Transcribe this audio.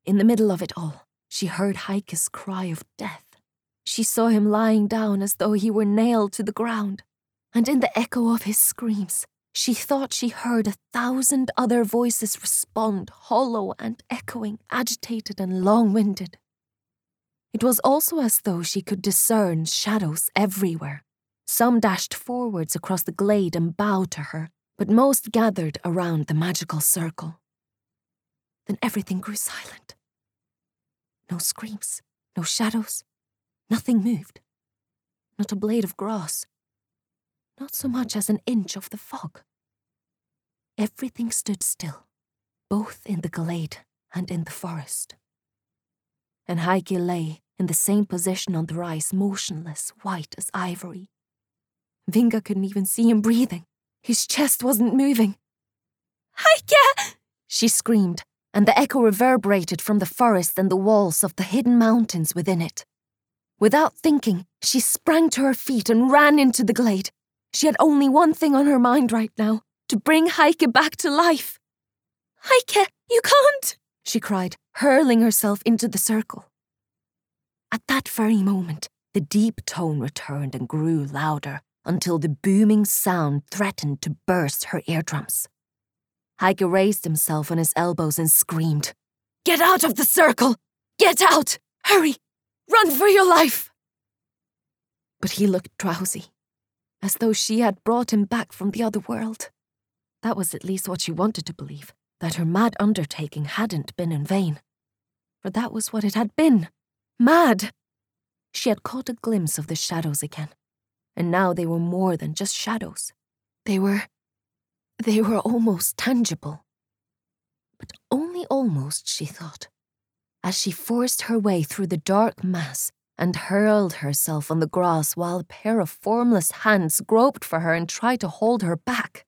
In the middle of it all, she heard Heike's cry of death. She saw him lying down as though he were nailed to the ground, and in the echo of his screams, she thought she heard 1,000 other voices respond, hollow and echoing, agitated and long-winded. It was also as though she could discern shadows everywhere. Some dashed forwards across the glade and bowed to her, but most gathered around the magical circle. Then everything grew silent. No screams, no shadows, nothing moved. Not a blade of grass, not so much as an inch of the fog. Everything stood still, both in the glade and in the forest. And Heike lay in the same position on the rise, motionless, white as ivory. Vinga couldn't even see him breathing. His chest wasn't moving. "Heike!" she screamed, and the echo reverberated from the forest and the walls of the hidden mountains within it. Without thinking, she sprang to her feet and ran into the glade. She had only one thing on her mind right now, to bring Heike back to life. "Heike, you can't!" she cried, hurling herself into the circle. At that very moment, the deep tone returned and grew louder until the booming sound threatened to burst her eardrums. Heike raised himself on his elbows and screamed, "Get out of the circle! Get out! Hurry! Run for your life!" But he looked drowsy, as though she had brought him back from the other world. That was at least what she wanted to believe, that her mad undertaking hadn't been in vain. For that was what it had been. Mad! She had caught a glimpse of the shadows again, and now they were more than just shadows. They were almost tangible. But only almost, she thought, as she forced her way through the dark mass and hurled herself on the grass while a pair of formless hands groped for her and tried to hold her back.